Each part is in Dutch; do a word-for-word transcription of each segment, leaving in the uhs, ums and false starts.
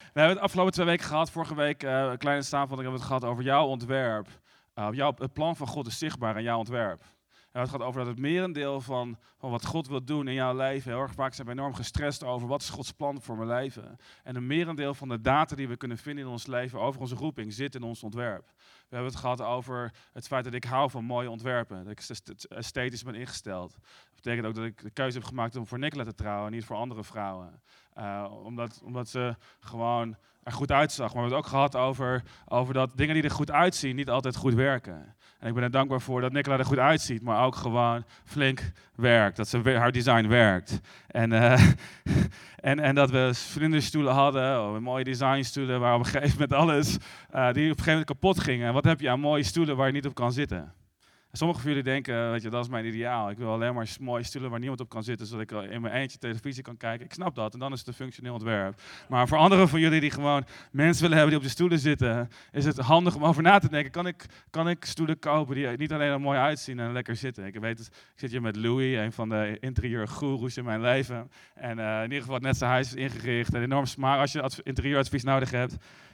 We hebben het afgelopen twee weken gehad, vorige week, uh, een kleine samenvatting hebben we het gehad over jouw ontwerp. Uh, jouw, het plan van God is zichtbaar in jouw ontwerp. En het gaat over dat het merendeel van, van wat God wil doen in jouw leven, heel erg vaak zijn we enorm gestrest over wat is Gods plan voor mijn leven. En een merendeel van de data die we kunnen vinden in ons leven over onze roeping zit in ons ontwerp. We hebben het gehad over het feit dat ik hou van mooie ontwerpen, dat ik esthetisch ben ingesteld. Dat betekent ook dat ik de keuze heb gemaakt om voor Nicola te trouwen en niet voor andere vrouwen. Uh, omdat, omdat ze gewoon er goed uitzag. Maar we hebben het ook gehad over, over dat dingen die er goed uitzien niet altijd goed werken. En ik ben er dankbaar voor dat Nicola er goed uitziet, maar ook gewoon flink werkt. Dat ze, haar design werkt. En, uh, en, en dat we vlinderstoelen hadden, oh, mooie designstoelen, waar op een gegeven moment alles, uh, die op een gegeven moment kapot gingen. En wat heb je aan mooie stoelen waar je niet op kan zitten? En sommigen van jullie denken, weet je, dat is mijn ideaal. Ik wil alleen maar mooie stoelen waar niemand op kan zitten, zodat ik in mijn eentje televisie kan kijken. Ik snap dat, en dan is het een functioneel ontwerp. Maar voor anderen van jullie die gewoon mensen willen hebben die op de stoelen zitten, is het handig om over na te denken. Kan ik, kan ik stoelen kopen die niet alleen er mooi uitzien en lekker zitten? Ik weet het, ik zit hier met Louis, een van de interieurgoeroes in mijn leven. En uh, in ieder geval net zijn huis is ingericht en enorm smaak. Als je interieuradvies nodig hebt,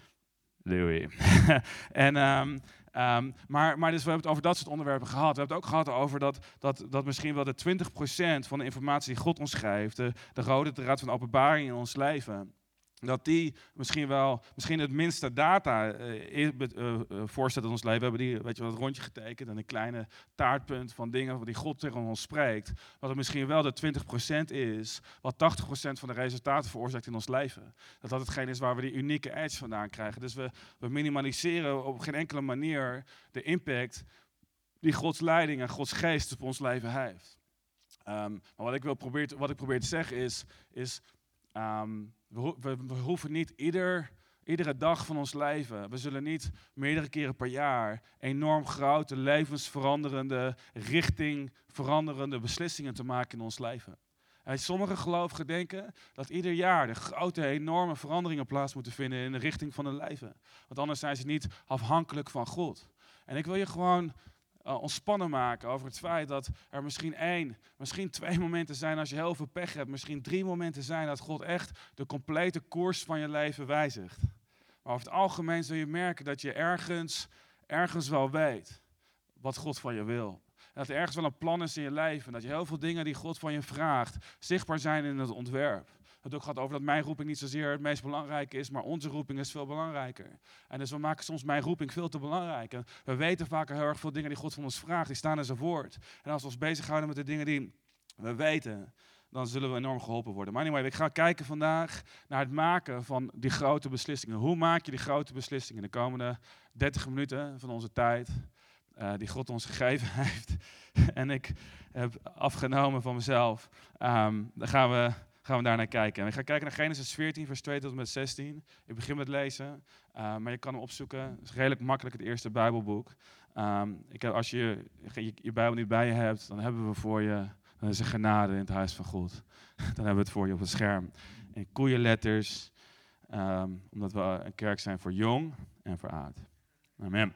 Louis. en... Um, Um, maar, maar dus we hebben het over dat soort onderwerpen gehad. We hebben het ook gehad over dat, dat, dat misschien wel de twintig procent van de informatie die God ons geeft, de, de rode draad van de openbaring in ons leven, dat die misschien wel, misschien het minste data uh, uh, uh, voorstelt in ons leven. We hebben die, weet je wel, het rondje getekend en een kleine taartpunt van dingen die God tegen ons spreekt. Wat het misschien wel de twintig procent is, wat tachtig procent van de resultaten veroorzaakt in ons leven. Dat dat hetgeen is waar we die unieke edge vandaan krijgen. Dus we, we minimaliseren op geen enkele manier de impact die Gods leiding en Gods geest op ons leven heeft. Um, maar wat ik, wil probeer, wat ik probeer te zeggen is, is um, we, ho- we, we hoeven niet ieder, iedere dag van ons leven, we zullen niet meerdere keren per jaar enorm grote, levensveranderende, richtingveranderende beslissingen te maken in ons leven. En sommige gelovigen denken dat ieder jaar de grote, enorme veranderingen plaats moeten vinden in de richting van hun leven. Want anders zijn ze niet afhankelijk van God. En ik wil je gewoon Uh, ontspannen maken over het feit dat er misschien één, misschien twee momenten zijn als je heel veel pech hebt. Misschien drie momenten zijn dat God echt de complete koers van je leven wijzigt. Maar over het algemeen zul je merken dat je ergens, ergens wel weet wat God van je wil. En dat er ergens wel een plan is in je leven. En dat je heel veel dingen die God van je vraagt zichtbaar zijn in het ontwerp. Het ook gaat over dat mijn roeping niet zozeer het meest belangrijke is, maar onze roeping is veel belangrijker. En dus we maken soms mijn roeping veel te belangrijk. En we weten vaak heel erg veel dingen die God van ons vraagt, die staan in zijn woord. En als we ons bezighouden met de dingen die we weten, dan zullen we enorm geholpen worden. Maar anyway, ik ga kijken vandaag naar het maken van die grote beslissingen. Hoe maak je die grote beslissingen in de komende dertig minuten van onze tijd, uh, die God ons gegeven heeft. En ik heb afgenomen van mezelf. Um, dan gaan we... gaan we daar naar kijken. En we gaan kijken naar Genesis veertien, vers twee tot en met zestien. Ik begin met lezen, uh, maar je kan hem opzoeken. Het is redelijk makkelijk, het eerste Bijbelboek. Um, ik heb, als je, je je Bijbel niet bij je hebt, dan hebben we voor je, dan is er genade in het huis van God. Dan hebben we het voor je op het scherm. In koeienletters, um, omdat we een kerk zijn voor jong en voor oud. Amen.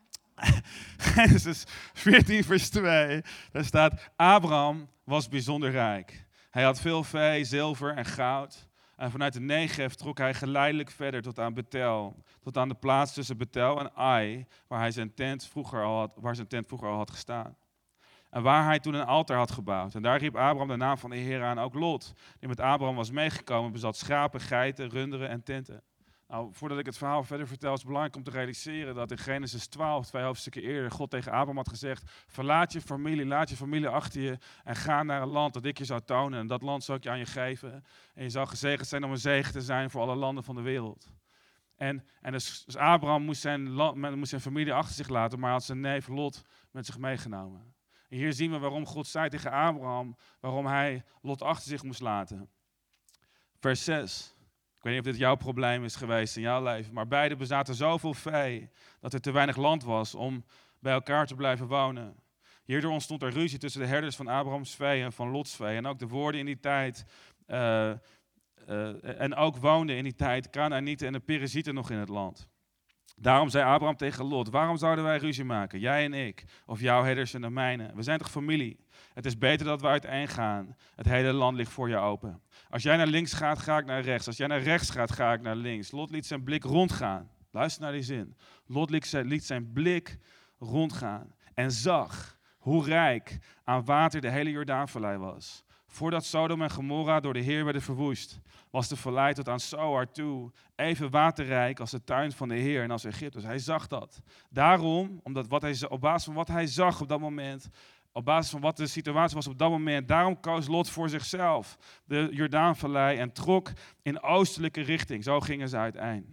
Genesis veertien, vers twee. Daar staat, Abraham was bijzonder rijk. Hij had veel vee, zilver en goud. En vanuit de Negev trok hij geleidelijk verder tot aan Bethel. Tot aan de plaats tussen Bethel en Ai, waar, hij zijn tent vroeger al had, waar zijn tent vroeger al had gestaan. En waar hij toen een altaar had gebouwd. En daar riep Abraham de naam van de Heer aan. Ook Lot, die met Abraham was meegekomen, bezat schapen, geiten, runderen en tenten. Nou, voordat ik het verhaal verder vertel, is het belangrijk om te realiseren dat in Genesis twaalf, twee hoofdstukken eerder, God tegen Abraham had gezegd, verlaat je familie, laat je familie achter je en ga naar een land dat ik je zou tonen. En dat land zou ik je aan je geven. En je zou gezegend zijn om een zegen te zijn voor alle landen van de wereld. En, en dus, dus Abraham moest zijn, land, moest zijn familie achter zich laten, maar had zijn neef Lot met zich meegenomen. En hier zien we waarom God zei tegen Abraham, waarom hij Lot achter zich moest laten. Vers zes. Ik weet niet of dit jouw probleem is geweest in jouw leven, maar beiden bezaten zoveel vee dat er te weinig land was om bij elkaar te blijven wonen. Hierdoor ontstond er ruzie tussen de herders van Abrahams vee en van Lots vee. En ook de woorden in die tijd, uh, uh, en ook woonden in die tijd Kanaanieten en de Perizieten nog in het land. Daarom zei Abraham tegen Lot, waarom zouden wij ruzie maken, jij en ik, of jouw herders en de mijne? We zijn toch familie? Het is beter dat we uiteen gaan. Het hele land ligt voor je open. Als jij naar links gaat, ga ik naar rechts. Als jij naar rechts gaat, ga ik naar links. Lot liet zijn blik rondgaan. Luister naar die zin. Lot liet zijn, liet zijn blik rondgaan en zag hoe rijk aan water de hele Jordaanvallei was. Voordat Sodom en Gomorra door de Heer werden verwoest, was de vallei tot aan Zoar toe even waterrijk als de tuin van de Heer en als Egypte. Dus hij zag dat. Daarom, omdat wat hij, op basis van wat hij zag op dat moment, op basis van wat de situatie was op dat moment, daarom koos Lot voor zichzelf de Jordaanvallei en trok in oostelijke richting. Zo gingen ze uiteen.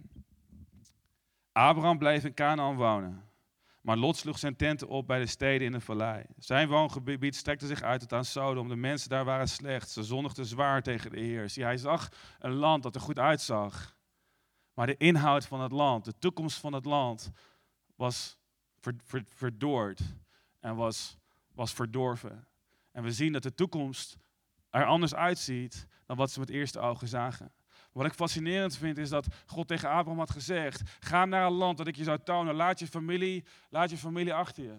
Abraham bleef in Canaan wonen. Maar Lot sloeg zijn tenten op bij de steden in de vallei. Zijn woongebied strekte zich uit tot aan Sodom. De mensen daar waren slecht. Ze zondigden zwaar tegen de Heer. Zie, hij zag een land dat er goed uitzag. Maar de inhoud van het land, de toekomst van het land, was verdord en was, was verdorven. En we zien dat de toekomst er anders uitziet dan wat ze met eerste ogen zagen. Wat ik fascinerend vind is dat God tegen Abraham had gezegd, ga naar een land dat ik je zou tonen, laat je familie, laat je familie achter je.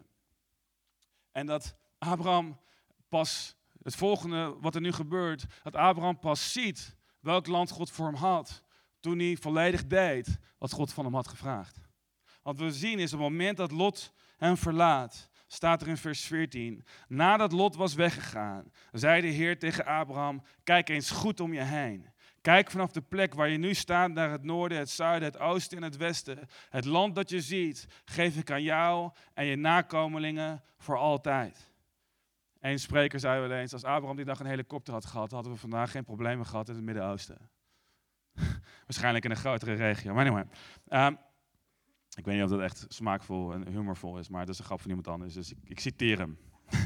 En dat Abraham pas, het volgende wat er nu gebeurt, dat Abraham pas ziet welk land God voor hem had, toen hij volledig deed wat God van hem had gevraagd. Wat we zien is op het moment dat Lot hem verlaat, staat er in vers veertien, nadat Lot was weggegaan, zei de Heer tegen Abraham, kijk eens goed om je heen. Kijk vanaf de plek waar je nu staat naar het noorden, het zuiden, het oosten en het westen. Het land dat je ziet, geef ik aan jou en je nakomelingen voor altijd. Eén spreker zei wel eens, als Abraham die dag een helikopter had gehad, hadden we vandaag geen problemen gehad in het Midden-Oosten. Waarschijnlijk in een grotere regio. Maar anyway, um, ik weet niet of dat echt smaakvol en humorvol is, maar dat is een grap van iemand anders, dus ik, ik citeer hem.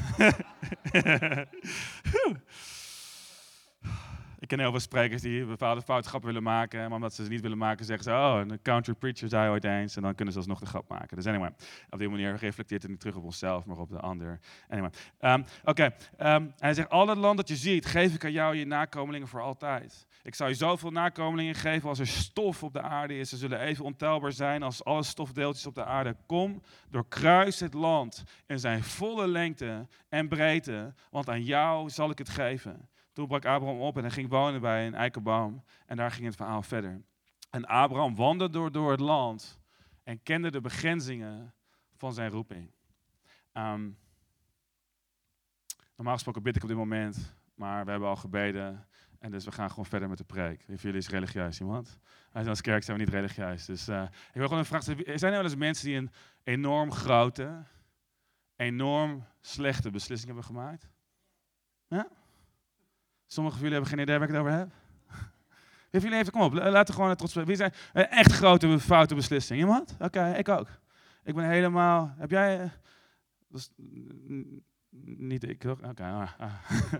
Ik ken heel veel sprekers die bepaalde foute grappen willen maken, maar omdat ze ze niet willen maken, zeggen ze, oh, een counter preacher zei ooit eens, en dan kunnen ze alsnog de grap maken. Dus anyway, op die manier reflecteert het niet terug op onszelf, maar op de ander. Anyway, um, oké, okay. um, hij zegt, al het land dat je ziet, geef ik aan jou en je nakomelingen voor altijd. Ik zal je zoveel nakomelingen geven als er stof op de aarde is. Ze zullen even ontelbaar zijn als alle stofdeeltjes op de aarde. Kom, doorkruis het land in zijn volle lengte en breedte, want aan jou zal ik het geven. Toen brak Abraham op en hij ging wonen bij een eikenboom. En daar ging het verhaal verder. En Abraham wandelde door, door het land en kende de begrenzingen van zijn roeping. Um, normaal gesproken bid ik op dit moment, maar we hebben al gebeden. En dus we gaan gewoon verder met de preek. Wie van jullie is religieus, iemand? Als kerk zijn we niet religieus. Dus uh, ik wil gewoon een vraag stellen. Zijn er wel eens mensen die een enorm grote, enorm slechte beslissing hebben gemaakt? Ja? Sommigen van jullie hebben geen idee waar ik het over heb. Wie van jullie even, kom op, laten we gewoon trots zijn. Wie zijn een echt grote foute beslissing? Iemand? Oké, okay, ik ook. Ik ben helemaal, heb jij, dat is, niet ik, toch? Oké, okay, ah, ah.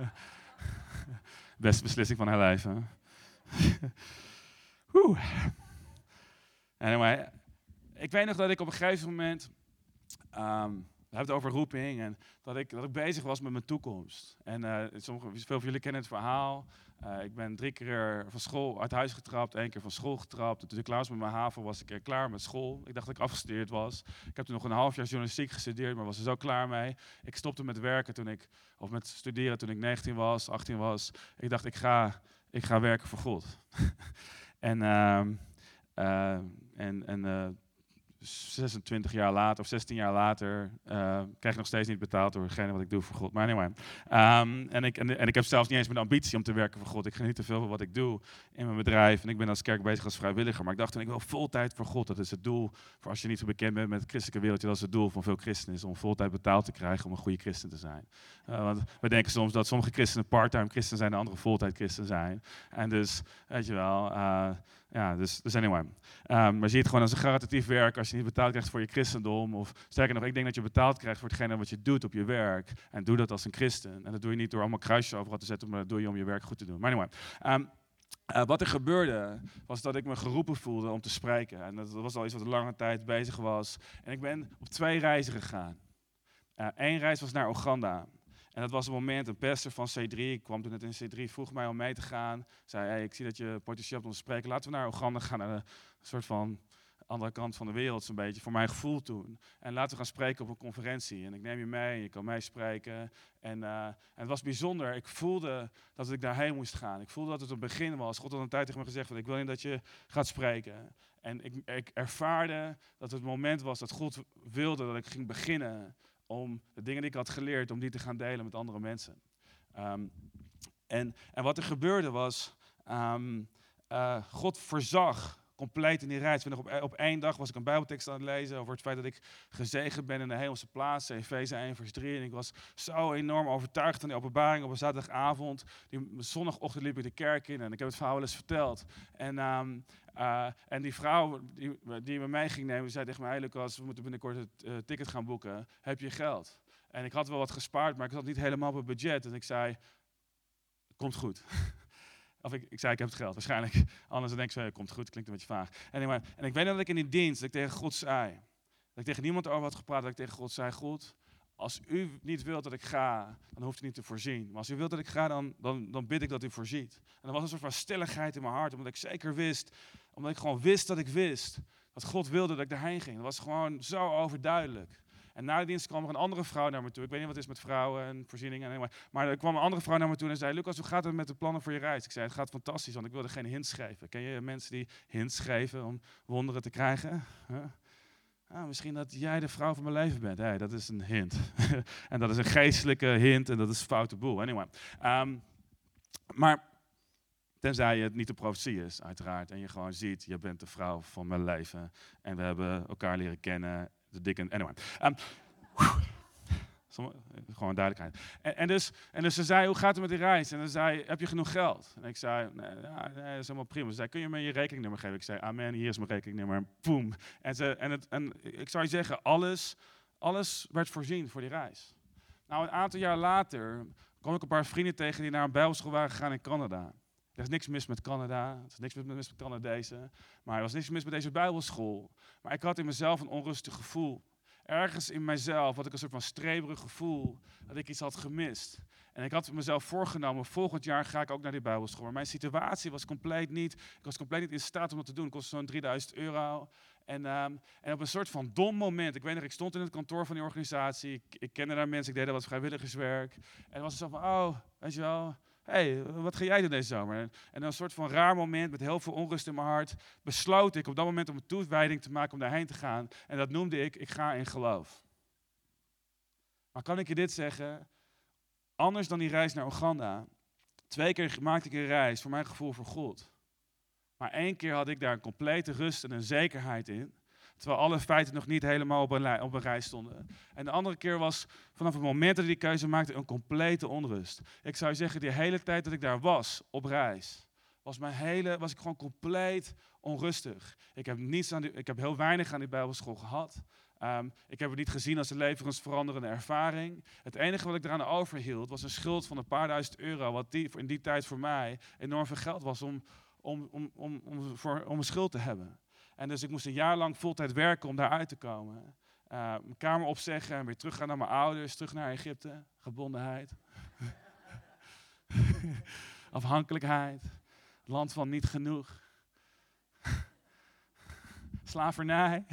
Beste beslissing van haar leven. Anyway, ik weet nog dat ik op een gegeven moment, um, we hebben het over roeping en dat ik, dat ik bezig was met mijn toekomst. En uh, sommige, veel van jullie kennen het verhaal. Uh, ik ben drie keer van school uit huis getrapt, één keer van school getrapt. En toen ik klaar was met mijn HAVO was ik klaar met school. Ik dacht dat ik afgestudeerd was. Ik heb toen nog een half jaar journalistiek gestudeerd, maar was er zo klaar mee. Ik stopte met werken toen ik, of met studeren toen ik negentien was, achttien was. Ik dacht, ik ga, ik ga werken voor God. en uh, uh, en, en uh, zesentwintig jaar later of zestien jaar later uh, krijg ik nog steeds niet betaald door hetgene wat ik doe voor God. Maar anyway. Um, en, ik, en, en ik heb zelfs niet eens mijn ambitie om te werken voor God. Ik geniet te veel van wat ik doe in mijn bedrijf. En ik ben als kerk bezig als vrijwilliger. Maar ik dacht, ik wil voltijd voor God. Dat is het doel, voor als je niet zo bekend bent met het christelijke wereldje, dat is het doel van veel christenen, is om voltijd betaald te krijgen om een goede christen te zijn. Uh, want we denken soms dat sommige christenen part-time christen zijn en andere voltijd christen zijn. En dus, weet je wel... Uh, Ja, dus, dus anyway. Um, maar zie het gewoon als een gratatief werk als je niet betaald krijgt voor je christendom. Of sterker nog, ik denk dat je betaald krijgt voor hetgene wat je doet op je werk. En doe dat als een christen. En dat doe je niet door allemaal kruisjes overal te zetten, maar dat doe je om je werk goed te doen. Maar anyway. Um, uh, wat er gebeurde, was dat ik me geroepen voelde om te spreken. En dat, dat was al iets wat een lange tijd bezig was. En ik ben op twee reizen gegaan. Eén uh, reis was naar Oeganda. En dat was een moment, een pastor van C drie, ik kwam toen net in C drie, vroeg mij om mee te gaan. Zei, hey, ik zie dat je potentieel hebt om te spreken. Laten we naar Oeganda gaan, naar een soort van andere kant van de wereld, zo'n beetje, voor mijn gevoel toen. En laten we gaan spreken op een conferentie. En ik neem je mee, je kan meespreken. En, uh, en het was bijzonder. Ik voelde dat ik daarheen moest gaan. Ik voelde dat het een begin was. God had een tijd tegen me gezegd, van, ik wil niet dat je gaat spreken. En ik, ik ervaarde dat het moment was dat God wilde dat ik ging beginnen om de dingen die ik had geleerd, om die te gaan delen met andere mensen. Um, en, en wat er gebeurde was, um, uh, God voorzag compleet in die reis. Op, op één dag was ik een bijbeltekst aan het lezen over het feit dat ik gezegend ben in de hemelse plaats. Efeze één vers drie. En ik was zo enorm overtuigd van die openbaring op een zaterdagavond. Die zondagochtend liep ik de kerk in en ik heb het verhaal wel eens verteld. En, um, uh, en die vrouw die, die me mee ging nemen, zei tegen mij, hey Lucas, we moeten binnenkort het uh, ticket gaan boeken. Heb je geld? En ik had wel wat gespaard, maar ik zat niet helemaal op het budget. En ik zei, komt goed. Of ik, ik zei, ik heb het geld. Waarschijnlijk, anders dan denk ik zo, ja, komt goed, klinkt een beetje vaag. En ik, en ik weet dat ik in die dienst, dat ik tegen God zei, dat ik tegen niemand over had gepraat, dat ik tegen God zei, God, als u niet wilt dat ik ga, dan hoeft u niet te voorzien. Maar als u wilt dat ik ga, dan, dan, dan bid ik dat u voorziet. En er was een soort van stilligheid in mijn hart, omdat ik zeker wist, omdat ik gewoon wist dat ik wist, dat God wilde dat ik daarheen ging. Dat was gewoon zo overduidelijk. En na de dienst kwam er een andere vrouw naar me toe. Ik weet niet wat het is met vrouwen en voorzieningen. En maar er kwam een andere vrouw naar me toe en zei, Lucas, hoe gaat het met de plannen voor je reis? Ik zei, het gaat fantastisch, want ik wilde geen hints geven. Ken je mensen die hints geven om wonderen te krijgen? Huh? Ah, misschien dat jij de vrouw van mijn leven bent. Hey, dat is een hint. En dat is een geestelijke hint en dat is een foute boel. Anyway. Um, maar tenzij het niet de profetie is, uiteraard. En je gewoon ziet, je bent de vrouw van mijn leven. En we hebben elkaar leren kennen. De dikke, anyway. Um, gewoon duidelijkheid. En, en, dus, en dus ze zei, hoe gaat het met die reis? En dan zei, heb je genoeg geld? En ik zei, nee, ja, nee dat is helemaal prima. Ze zei, kun je me je rekeningnummer geven? Ik zei, amen, hier is mijn rekeningnummer. En boem. En, ze, en, het, en ik zou je zeggen, alles, alles werd voorzien voor die reis. Nou, een aantal jaar later kwam ik een paar vrienden tegen die naar een bijbelschool waren gegaan in Canada. Er is niks mis met Canada, er is niks mis met Canadezen, maar er was niks mis met deze bijbelschool. Maar ik had in mezelf een onrustig gevoel. Ergens in mijzelf had ik een soort van streberig gevoel dat ik iets had gemist. En ik had mezelf voorgenomen, volgend jaar ga ik ook naar die bijbelschool. Maar mijn situatie was compleet niet, ik was compleet niet in staat om dat te doen. Het kostte zo'n drieduizend euro. En, um, en op een soort van dom moment, ik weet nog, ik stond in het kantoor van die organisatie. Ik, ik kende daar mensen, ik deed daar wat vrijwilligerswerk. En het was zo van, oh, weet je wel, hé, hey, wat ga jij doen deze zomer? En een soort van raar moment met heel veel onrust in mijn hart besloot ik op dat moment om een toewijding te maken om daarheen te gaan. En dat noemde ik, ik ga in geloof. Maar kan ik je dit zeggen? Anders dan die reis naar Oeganda. Twee keer maakte ik een reis, voor mijn gevoel, voor God. Maar één keer had ik daar een complete rust en een zekerheid in. Terwijl alle feiten nog niet helemaal op een, op een rij stonden. En de andere keer was vanaf het moment dat ik die keuze maakte een complete onrust. Ik zou zeggen, die hele tijd dat ik daar was, op reis, was, mijn hele, was ik gewoon compleet onrustig. Ik heb, niets aan die, ik heb heel weinig aan die bijbelschool gehad. Um, ik heb het niet gezien als een levensveranderende ervaring. Het enige wat ik eraan overhield was een schuld van een paar duizend euro. Wat die, in die tijd voor mij enorm veel geld was om, om, om, om, om, voor, om een schuld te hebben. En dus ik moest een jaar lang voltijd werken om daaruit te komen. Uh, mijn kamer opzeggen en weer teruggaan naar mijn ouders, terug naar Egypte. Gebondenheid. Afhankelijkheid. Land van niet genoeg. Slavernij.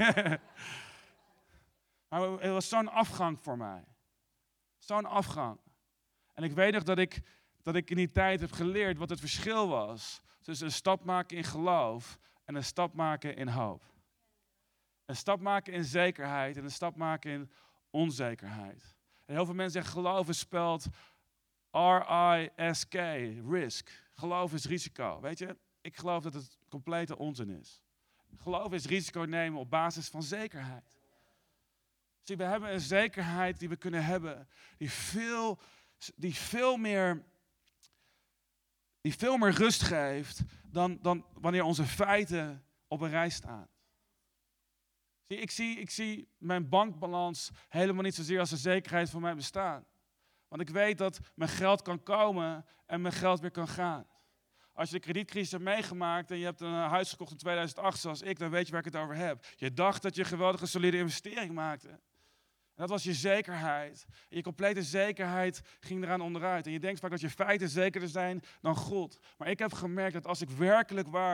Maar het was zo'n afgang voor mij. Zo'n afgang. En ik weet nog dat ik, dat ik in die tijd heb geleerd wat het verschil was tussen een stap maken in geloof en een stap maken in hoop. Een stap maken in zekerheid en een stap maken in onzekerheid. En heel veel mensen zeggen geloof is speld R I S K, risk. Geloof is risico. Weet je, ik geloof dat het complete onzin is. Geloof is risico nemen op basis van zekerheid. Zie, we hebben een zekerheid die we kunnen hebben, die veel, die veel, meer, die veel meer rust geeft dan, dan wanneer onze feiten op een rij staan. Zie, ik, zie, ik zie mijn bankbalans helemaal niet zozeer als een zekerheid van mijn bestaan. Want ik weet dat mijn geld kan komen en mijn geld weer kan gaan. Als je de kredietcrisis hebt meegemaakt en je hebt een huis gekocht in tweeduizend acht zoals ik, dan weet je waar ik het over heb. Je dacht dat je een geweldige solide investering maakte. En dat was je zekerheid. En je complete zekerheid ging eraan onderuit. En je denkt vaak dat je feiten zekerder zijn dan God. Maar ik heb gemerkt dat als ik werkelijk waar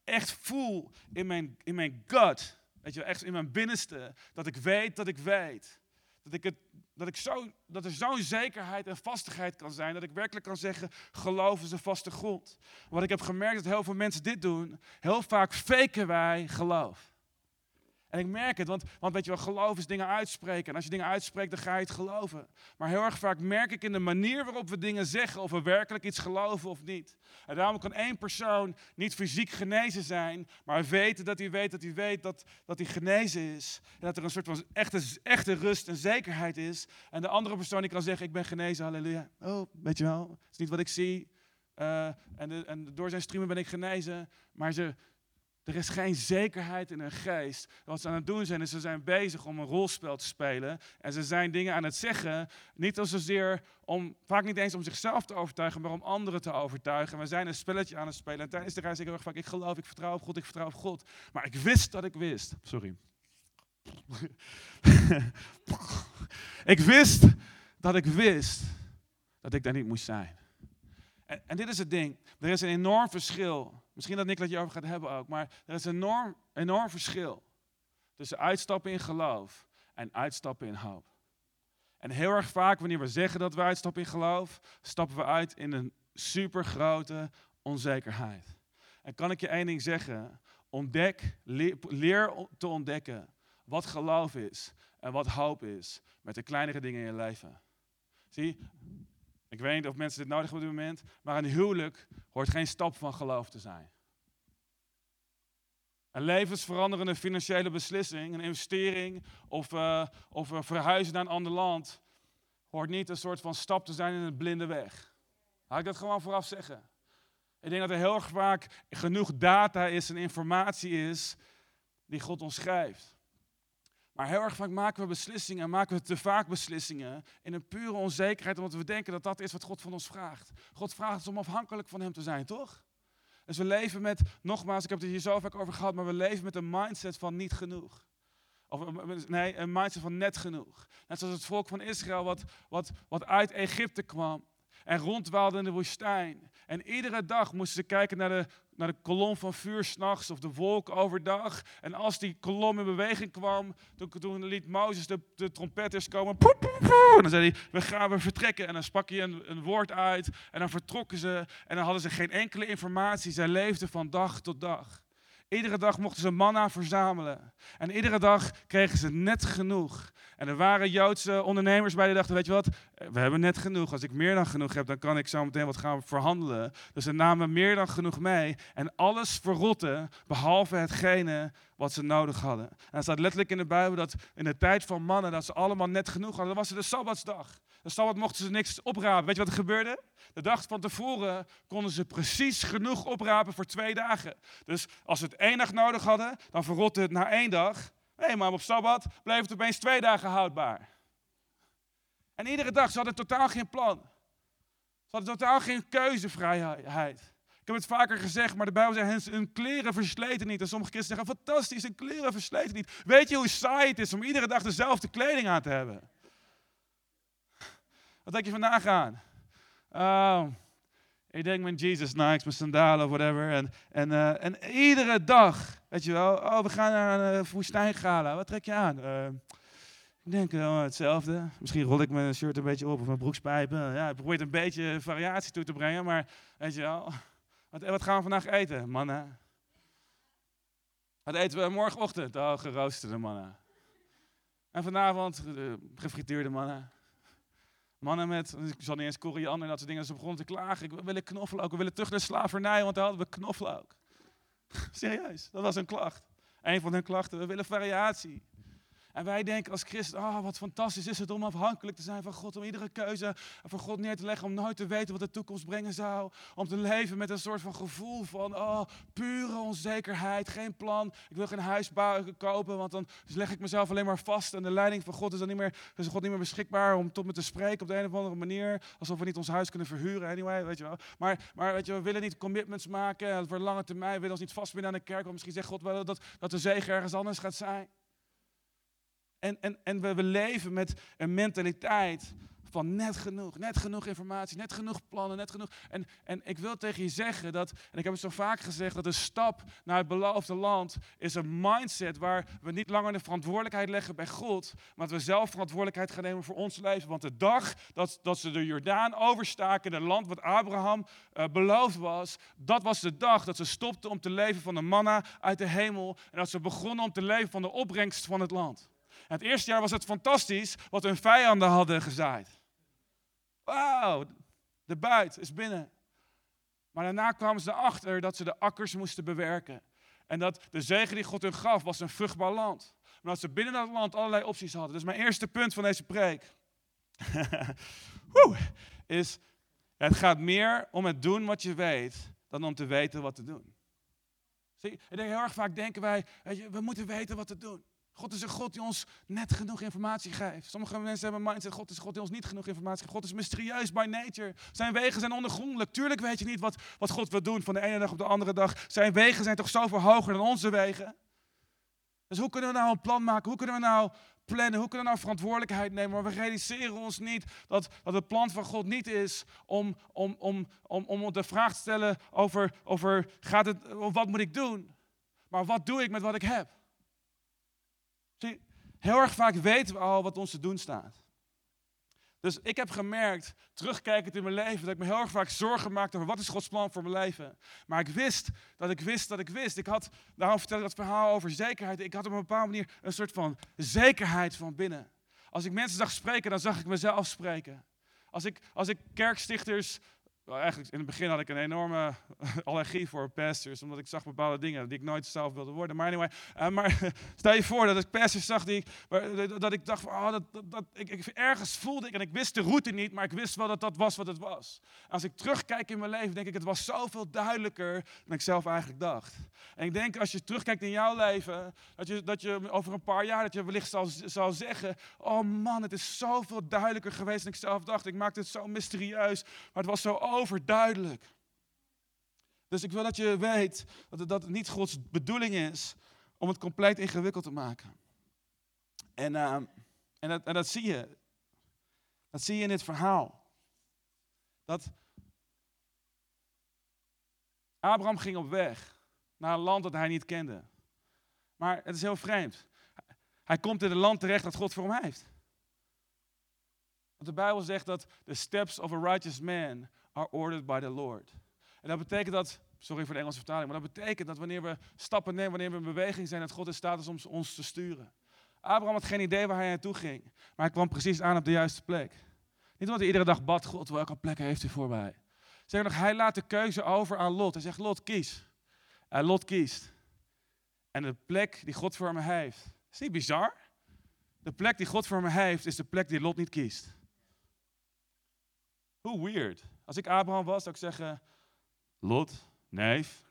echt voel in mijn, in mijn gut, weet je, echt in mijn binnenste, dat ik weet dat ik weet. Dat, ik het, dat, ik zo, dat er zo'n zekerheid en vastigheid kan zijn, dat ik werkelijk kan zeggen, geloof is een vaste grond. Wat ik heb gemerkt dat heel veel mensen dit doen, heel vaak faken wij geloof. En ik merk het, want, want weet je wel, geloof is dingen uitspreken. En als je dingen uitspreekt, dan ga je het geloven. Maar heel erg vaak merk ik in de manier waarop we dingen zeggen, of we werkelijk iets geloven of niet. En daarom kan één persoon niet fysiek genezen zijn, maar weten dat hij weet dat hij weet dat, dat hij genezen is. En dat er een soort van echte, echte rust en zekerheid is. En de andere persoon die kan zeggen, ik ben genezen, halleluja. Oh, weet je wel, het is niet wat ik zie. Uh, en, de, en door zijn streamen ben ik genezen. Maar ze... Er is geen zekerheid in hun geest. Wat ze aan het doen zijn, is ze zijn bezig om een rolspel te spelen. En ze zijn dingen aan het zeggen, niet zozeer om, vaak niet eens om zichzelf te overtuigen, maar om anderen te overtuigen. We zijn een spelletje aan het spelen. En tijdens de reis zeg ik heel erg vaak, ik geloof, ik vertrouw op God, ik vertrouw op God. Maar ik wist dat ik wist. Sorry. ik wist dat ik wist dat ik daar niet moest zijn. En, en dit is het ding. Er is een enorm verschil. Misschien dat Nick het je over gaat hebben ook. Maar er is een enorm, enorm verschil tussen uitstappen in geloof en uitstappen in hoop. En heel erg vaak wanneer we zeggen dat we uitstappen in geloof, stappen we uit in een supergrote onzekerheid. En kan ik je één ding zeggen? Ontdek, leer, leer te ontdekken wat geloof is en wat hoop is met de kleinere dingen in je leven. Zie, ik weet niet of mensen dit nodig hebben op dit moment, maar een huwelijk hoort geen stap van geloof te zijn. Een levensveranderende financiële beslissing, een investering of, uh, of uh, verhuizen naar een ander land, hoort niet een soort van stap te zijn in een blinde weg. Laat ik dat gewoon vooraf zeggen. Ik denk dat er heel erg vaak genoeg data is en informatie is die God ons geeft. Maar heel erg vaak maken we beslissingen en maken we te vaak beslissingen in een pure onzekerheid, omdat we denken dat dat is wat God van ons vraagt. God vraagt ons om afhankelijk van hem te zijn, toch? Dus we leven met, nogmaals, ik heb het hier zo vaak over gehad, maar we leven met een mindset van niet genoeg. Of nee, een mindset van net genoeg. Net zoals het volk van Israël wat, wat, wat uit Egypte kwam en rondwaalde in de woestijn. En iedere dag moesten ze kijken naar de, naar de kolom van vuur 's nachts of de wolk overdag. En als die kolom in beweging kwam, toen, toen liet Mozes de, de trompetters komen. Poep, poep, poep, en dan zei hij, we gaan weer vertrekken. En dan sprak hij een, een woord uit en dan vertrokken ze. En dan hadden ze geen enkele informatie. Zij leefden van dag tot dag. Iedere dag mochten ze manna verzamelen. En iedere dag kregen ze net genoeg. En er waren Joodse ondernemers bij die dachten, weet je wat, we hebben net genoeg. Als ik meer dan genoeg heb, dan kan ik zo meteen wat gaan verhandelen. Dus ze namen meer dan genoeg mee. En alles verrotte, behalve hetgene wat ze nodig hadden. En er staat letterlijk in de Bijbel dat in de tijd van mannen, dat ze allemaal net genoeg hadden. Dan was het de Sabbatsdag. De Sabbat mochten ze niks oprapen. Weet je wat er gebeurde? De dag van tevoren konden ze precies genoeg oprapen voor twee dagen. Dus als ze het één dag nodig hadden, dan verrotte het na één dag. Nee, maar op Sabbat bleef het opeens twee dagen houdbaar. En iedere dag, ze hadden totaal geen plan. Ze hadden totaal geen keuzevrijheid. Ik heb het vaker gezegd, maar de Bijbel zegt, hun kleren versleten niet. En sommige kinderen zeggen, fantastisch, hun kleren versleten niet. Weet je hoe saai het is om iedere dag dezelfde kleding aan te hebben? Wat denk je vandaag aan? Oh, ik denk mijn Jesus Nikes, mijn sandalen of whatever. En, en, uh, en iedere dag, weet je wel, oh, we gaan naar een uh, woestijngala. Wat trek je aan? Uh, ik denk uh, hetzelfde. Misschien rol ik mijn shirt een beetje op of mijn broekspijpen. Ja, ik probeer het een beetje variatie toe te brengen, maar weet je wel. Wat, wat gaan we vandaag eten, mannen? Wat eten we morgenochtend? Oh, geroosterde mannen. En vanavond uh, gefrituurde mannen. Mannen met, ik zal niet eens koriander en dat soort dingen, ze begonnen te klagen. We willen knoflook, we willen terug naar de slavernij, want daar hadden we knoflook. Serieus, dat was een klacht. Een van hun klachten, we willen variatie. En wij denken als christen, oh, wat fantastisch is het om afhankelijk te zijn van God, om iedere keuze voor God neer te leggen, om nooit te weten wat de toekomst brengen zou. Om te leven met een soort van gevoel van, oh, pure onzekerheid, geen plan. Ik wil geen huis bouwen, kopen, want dan leg ik mezelf alleen maar vast. En de leiding van God is dan niet meer, is God niet meer beschikbaar om tot me te spreken op de een of andere manier. Alsof we niet ons huis kunnen verhuren, anyway, weet je wel. Maar, maar weet je, we willen niet commitments maken voor lange termijn. We willen ons niet vastbinden aan de kerk, want misschien zegt God wel dat, dat de zegen ergens anders gaat zijn. En, en, en we, we leven met een mentaliteit van net genoeg, net genoeg informatie, net genoeg plannen, net genoeg. En, en ik wil tegen je zeggen dat, en ik heb het zo vaak gezegd, dat de stap naar het beloofde land is een mindset waar we niet langer de verantwoordelijkheid leggen bij God, maar dat we zelf verantwoordelijkheid gaan nemen voor ons leven. Want de dag dat, dat ze de Jordaan overstaken, het land wat Abraham uh, beloofd was, dat was de dag dat ze stopten om te leven van de manna uit de hemel en dat ze begonnen om te leven van de opbrengst van het land. En het eerste jaar was het fantastisch wat hun vijanden hadden gezaaid. Wauw, de buit is binnen. Maar daarna kwamen ze erachter dat ze de akkers moesten bewerken. En dat de zegen die God hun gaf was een vruchtbaar land. Maar dat ze binnen dat land allerlei opties hadden. Dus mijn eerste punt van deze preek is, het gaat meer om het doen wat je weet dan om te weten wat te doen. Zie, ik denk, heel erg vaak denken wij, weet je, we moeten weten wat te doen. God is een God die ons net genoeg informatie geeft. Sommige mensen hebben een mindset, God is een God die ons niet genoeg informatie geeft. God is mysterieus by nature. Zijn wegen zijn ondergrondelijk. Tuurlijk weet je niet wat, wat God wil doen van de ene dag op de andere dag. Zijn wegen zijn toch zoveel hoger dan onze wegen. Dus hoe kunnen we nou een plan maken? Hoe kunnen we nou plannen? Hoe kunnen we nou verantwoordelijkheid nemen? Maar we realiseren ons niet dat, dat het plan van God niet is om, om, om, om, om de vraag te stellen over, over gaat het, wat moet ik doen? Maar wat doe ik met wat ik heb? Zie, heel erg vaak weten we al wat ons te doen staat. Dus ik heb gemerkt, terugkijkend in mijn leven, dat ik me heel erg vaak zorgen maakte over wat is Gods plan voor mijn leven. Maar ik wist dat ik wist dat ik wist. Ik had, daarom vertel ik dat verhaal over zekerheid. Ik had op een bepaalde manier een soort van zekerheid van binnen. Als ik mensen zag spreken, dan zag ik mezelf spreken. Als ik, als ik kerkstichters... Well, eigenlijk in het begin had ik een enorme allergie voor pastors, omdat ik zag bepaalde dingen die ik nooit zelf wilde worden. Maar anyway, uh, maar stel je voor dat ik pastors zag die ik, dat ik dacht, van, oh, dat, dat, dat, ik, ik, ergens voelde ik, en ik wist de route niet, maar ik wist wel dat dat was wat het was. En als ik terugkijk in mijn leven, denk ik, het was zoveel duidelijker dan ik zelf eigenlijk dacht. En ik denk, als je terugkijkt in jouw leven, dat je, dat je over een paar jaar, dat je wellicht zal, zal zeggen, oh man, het is zoveel duidelijker geweest dan ik zelf dacht. Ik maakte het zo mysterieus, maar het was zo overduidelijk. Dus ik wil dat je weet dat het, dat het niet Gods bedoeling is om het compleet ingewikkeld te maken. En, uh, en, dat, en dat zie je. Dat zie je in dit verhaal. Dat Abraham ging op weg naar een land dat hij niet kende. Maar het is heel vreemd. Hij komt in een land terecht dat God voor hem heeft. Want de Bijbel zegt dat the steps of a righteous man are ordered by the Lord. En dat betekent dat, sorry voor de Engelse vertaling, maar dat betekent dat wanneer we stappen nemen, wanneer we in beweging zijn, dat God in staat is om ons te sturen. Abraham had geen idee waar hij naartoe ging, maar hij kwam precies aan op de juiste plek. Niet omdat hij iedere dag bad, God, welke plekken heeft u voor mij? Zeg nog, hij laat de keuze over aan Lot. Hij zegt, Lot, kies. En Lot kiest. En de plek die God voor hem heeft, is niet bizar? De plek die God voor hem heeft, is de plek die Lot niet kiest. Hoe weird. Als ik Abraham was, zou ik zeggen, Lot, neef,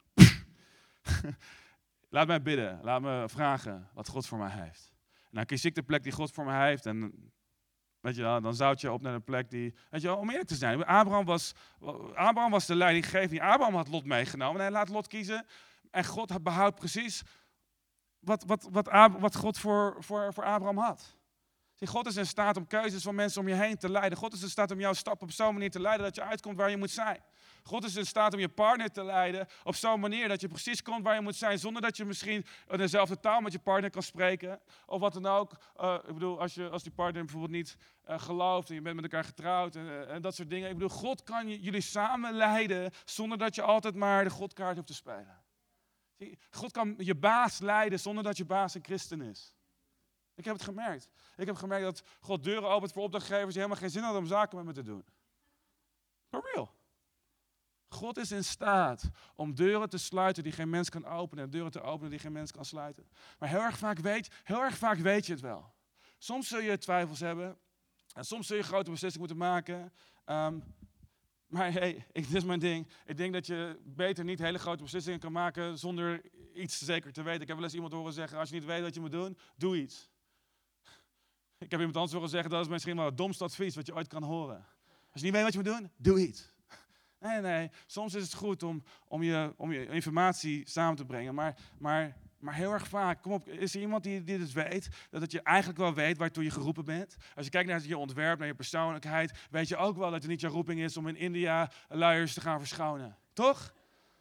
laat mij bidden, laat me vragen wat God voor mij heeft. En dan kies ik de plek die God voor mij heeft en weet je wel, dan zout je op naar een plek die, weet je wel, om eerlijk te zijn. Abraham was, Abraham was de leidinggevende. Abraham had Lot meegenomen en hij laat Lot kiezen. En God behoudt precies wat, wat, wat, wat God voor, voor, voor Abraham had. Zie, God is in staat om keuzes van mensen om je heen te leiden. God is in staat om jouw stap op zo'n manier te leiden dat je uitkomt waar je moet zijn. God is in staat om je partner te leiden op zo'n manier dat je precies komt waar je moet zijn, zonder dat je misschien dezelfde taal met je partner kan spreken. Of wat dan ook. Uh, ik bedoel, als, je, als die partner bijvoorbeeld niet uh, gelooft en je bent met elkaar getrouwd en, uh, en dat soort dingen. Ik bedoel, God kan je, jullie samen leiden zonder dat je altijd maar de Godkaart hoeft te spelen. Zie, God kan je baas leiden zonder dat je baas een christen is. Ik heb het gemerkt. Ik heb gemerkt dat God deuren opent voor opdrachtgevers die helemaal geen zin hadden om zaken met me te doen. For real. God is in staat om deuren te sluiten die geen mens kan openen en deuren te openen die geen mens kan sluiten. Maar heel erg vaak weet, heel erg vaak weet je het wel. Soms zul je twijfels hebben en soms zul je grote beslissingen moeten maken. Um, maar hey, ik, dit is mijn ding. Ik denk dat je beter niet hele grote beslissingen kan maken zonder iets zeker te weten. Ik heb wel eens iemand horen zeggen, als je niet weet wat je moet doen, doe iets. Ik heb iemand anders horen zeggen, dat is misschien wel het domste advies wat je ooit kan horen. Als je niet weet wat je moet doen, doe iets. Nee, nee, soms is het goed om, om, je, om je informatie samen te brengen. Maar, maar Maar heel erg vaak, kom op, is er iemand die, die dit weet? Dat het je eigenlijk wel weet waartoe je geroepen bent? Als je kijkt naar je ontwerp, naar je persoonlijkheid, weet je ook wel dat het niet je roeping is om in India luiers te gaan verschonen. Toch?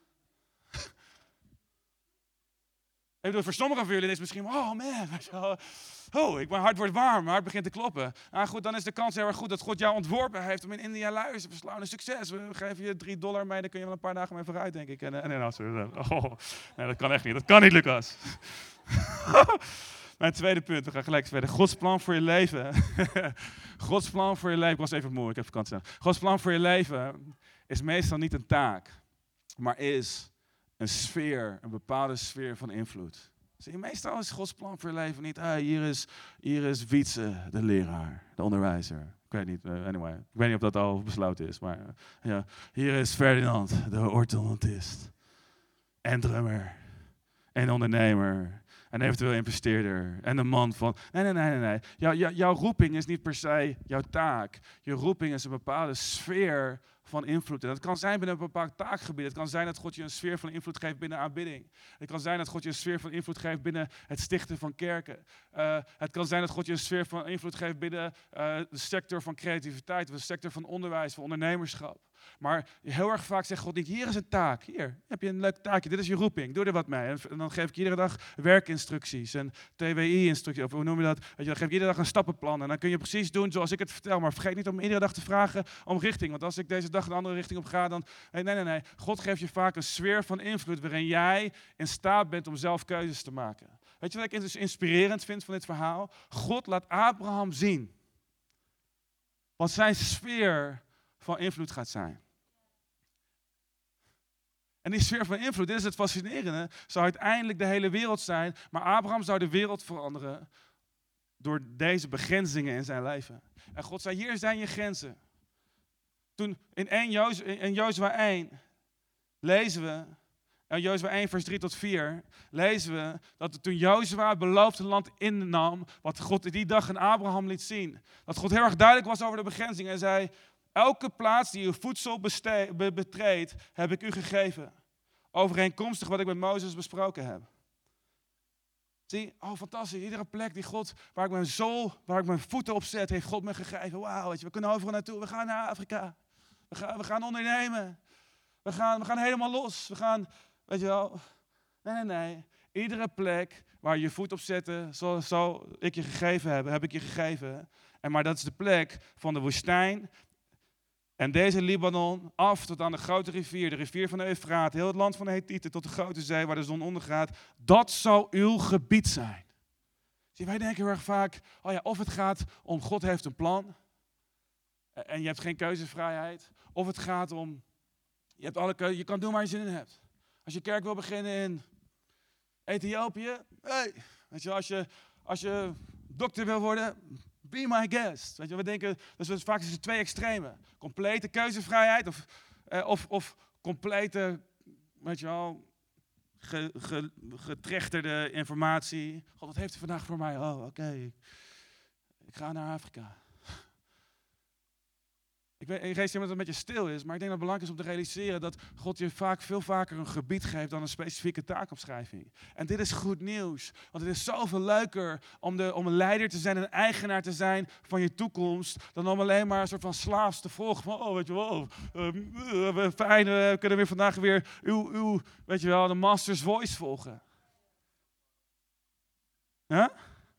Ik bedoel, voor sommigen van jullie is het misschien, oh man, oh, ik, mijn hart wordt warm, mijn hart begint te kloppen. Nou goed, dan is de kans heel erg goed dat God jou ontworpen heeft om in India luiers te verslaan. Succes, we geven je drie dollar mee, dan kun je wel een paar dagen mee vooruit, denk ik. En, en, en, oh, nee, dat kan echt niet, dat kan niet, Lucas. Mijn tweede punt, we gaan gelijk verder. Gods plan voor je leven. Gods plan voor je leven, ik was even moe, ik heb vakantie. Gods plan voor je leven is meestal niet een taak, maar is een sfeer, een bepaalde sfeer van invloed. Zie je, meestal is Gods plan voor je leven niet, ah, hier is, hier is Wietse, de leraar, de onderwijzer. Ik weet niet, uh, anyway, ik weet niet of dat al besloten is, maar uh, ja, hier is Ferdinand, de orthodontist. En drummer. En ondernemer. En eventueel investeerder. En de man van... Nee, nee, nee, nee. nee. Jou, jou, jouw roeping is niet per se jouw taak. Je roeping is een bepaalde sfeer van invloed. En dat kan zijn binnen een bepaald taakgebied. Het kan zijn dat God je een sfeer van invloed geeft binnen aanbidding. Het kan zijn dat God je een sfeer van invloed geeft binnen het stichten van kerken. Uh, het kan zijn dat God je een sfeer van invloed geeft binnen uh, de sector van creativiteit. Of de sector van onderwijs, van ondernemerschap. Maar heel erg vaak zegt God niet, hier is een taak. Hier heb je een leuk taakje, dit is je roeping, doe er wat mee. En dan geef ik iedere dag werkinstructies en T W I-instructies, of hoe noem je dat? Weet je, dan geef ik iedere dag een stappenplan. En dan kun je precies doen zoals ik het vertel. Maar vergeet niet om iedere dag te vragen om richting. Want als ik deze dag een andere richting op ga, dan... Nee, nee, nee. God geeft je vaak een sfeer van invloed waarin jij in staat bent om zelf keuzes te maken. Weet je wat ik dus inspirerend vind van dit verhaal? God laat Abraham zien wat zijn sfeer van invloed gaat zijn. En die sfeer van invloed, dit is het fascinerende, zou uiteindelijk de hele wereld zijn, maar Abraham zou de wereld veranderen door deze begrenzingen in zijn leven. En God zei, hier zijn je grenzen. Toen in, één Joz, in Jozua één lezen we, in Jozua één vers drie tot vier, lezen we dat toen Jozua het beloofde land innam, wat God die dag aan Abraham liet zien, dat God heel erg duidelijk was over de begrenzingen en zei, elke plaats die uw voedsel beste- be- betreedt, heb ik u gegeven. Overeenkomstig wat ik met Mozes besproken heb. Zie, oh fantastisch. Iedere plek die God, waar ik mijn zool, waar ik mijn voeten op zet, heeft God me gegeven. Wauw, weet je, we kunnen overal naartoe. We gaan naar Afrika. We gaan, we gaan ondernemen. We gaan, we gaan helemaal los. We gaan, weet je wel. Nee, nee, nee. Iedere plek waar je je voet op zette, zo, zo ik je gegeven heb, heb ik je gegeven. En maar dat is de plek van de woestijn. En deze Libanon, af tot aan de grote rivier, de rivier van de Eufraat, heel het land van de Hethieten tot de grote zee waar de zon ondergaat, dat zal uw gebied zijn. Zie, wij denken heel erg vaak, oh ja, of het gaat om God heeft een plan en je hebt geen keuzevrijheid, of het gaat om, je hebt alle keuze, je kan doen waar je zin in hebt. Als je kerk wil beginnen in Ethiopië, hey, weet je, als je, als je dokter wil worden, be my guest. Weet je, we denken, dus vaak is het twee extremen. Complete keuzevrijheid of, eh, of, of complete, weet je wel, ge, ge, getrechterde informatie. God, wat heeft u vandaag voor mij? Oh, oké, okay. ik, ik ga naar Afrika. Ik weet, ik weet niet dat het met je stil is, maar ik denk dat het belangrijk is om te realiseren dat God je vaak veel vaker een gebied geeft dan een specifieke taakopschrijving. En dit is goed nieuws, want het is zoveel leuker om, de, om een leider te zijn, een eigenaar te zijn van je toekomst, dan om alleen maar een soort van slaafs te volgen van, oh weet je wel, uh, uh, fijn, uh, we kunnen weer vandaag weer uw, uw, weet je wel, de master's voice volgen. Ja?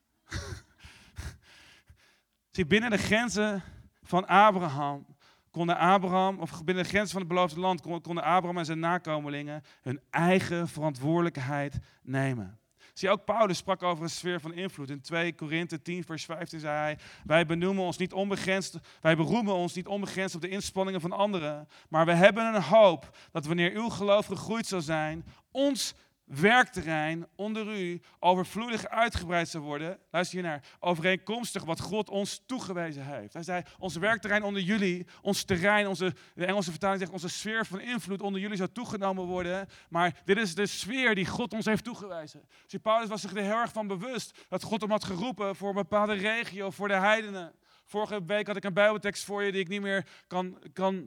Zie, binnen de grenzen van Abraham konden Abraham, of binnen de grenzen van het beloofde land, konden Abraham en zijn nakomelingen hun eigen verantwoordelijkheid nemen. Zie, ook Paulus sprak over een sfeer van invloed. In twee Korinthe tien vers vijftien zei hij, wij benoemen ons niet onbegrensd, wij beroemen ons niet onbegrensd op de inspanningen van anderen, maar we hebben een hoop dat wanneer uw geloof gegroeid zal zijn, ons werkterrein onder u overvloedig uitgebreid zou worden. Luister hiernaar. Overeenkomstig wat God ons toegewezen heeft. Hij zei, ons werkterrein onder jullie, ons terrein, onze, de Engelse vertaling zegt, onze sfeer van invloed onder jullie zou toegenomen worden. Maar dit is de sfeer die God ons heeft toegewezen. Zie, Paulus was zich er heel erg van bewust dat God hem had geroepen voor een bepaalde regio, voor de heidenen. Vorige week had ik een bijbeltekst voor je die ik niet meer kan, kan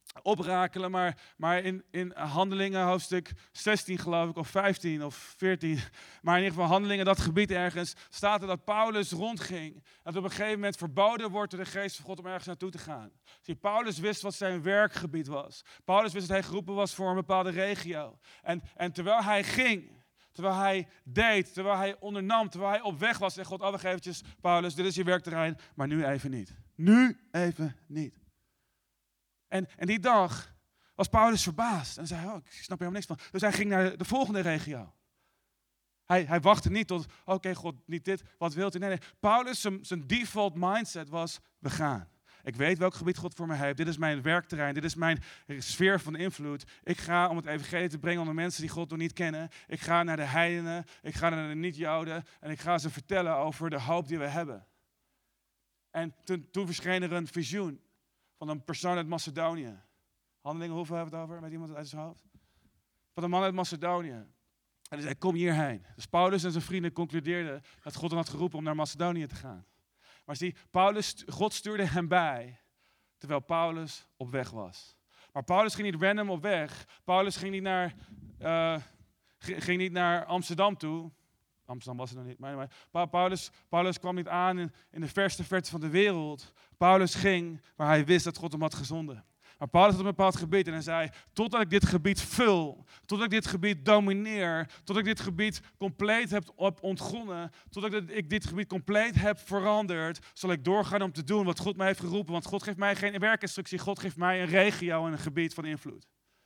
oprakelen, maar, maar in, in Handelingen hoofdstuk zestien geloof ik, of vijftien of veertien, maar in ieder geval Handelingen, dat gebied ergens, staat er dat Paulus rondging. Dat op een gegeven moment verboden wordt door de geest van God om ergens naartoe te gaan. Zie, Paulus wist wat zijn werkgebied was. Paulus wist dat hij geroepen was voor een bepaalde regio. En, en terwijl hij ging, terwijl hij deed, terwijl hij ondernam, terwijl hij op weg was, zegt God, oh, wacht eventjes, Paulus, dit is je werkterrein, maar nu even niet. Nu even niet. En, en die dag was Paulus verbaasd. En zei, oh, ik snap er helemaal niks van. Dus hij ging naar de volgende regio. Hij, hij wachtte niet tot, oké okay, God, niet dit, wat wilt u? Nee, nee. Paulus, zijn, zijn default mindset was, we gaan. Ik weet welk gebied God voor me heeft. Dit is mijn werkterrein. Dit is mijn sfeer van invloed. Ik ga om het evangelie te brengen onder mensen die God nog niet kennen. Ik ga naar de heidenen. Ik ga naar de niet-Joden. En ik ga ze vertellen over de hoop die we hebben. En toen, toen verscheen er een visioen van een persoon uit Macedonië. Handelingen, hoeveel hebben we het over met iemand uit zijn hoofd? Van een man uit Macedonië. En hij zei, kom hierheen. Dus Paulus en zijn vrienden concludeerden dat God hem had geroepen om naar Macedonië te gaan. Maar zie, Paulus, God stuurde hem bij, terwijl Paulus op weg was. Maar Paulus ging niet random op weg. Paulus ging niet naar, uh, ging niet naar Amsterdam toe. Amsterdam was het nog niet. Maar, maar Paulus, Paulus kwam niet aan in, in de verste verte van de wereld. Paulus ging waar hij wist dat God hem had gezonden. Maar Paulus had een bepaald gebied en hij zei, totdat ik dit gebied vul, totdat ik dit gebied domineer, totdat ik dit gebied compleet heb ontgonnen, totdat ik dit gebied compleet heb veranderd, zal ik doorgaan om te doen wat God mij heeft geroepen. Want God geeft mij geen werkinstructie, God geeft mij een regio en een gebied van invloed.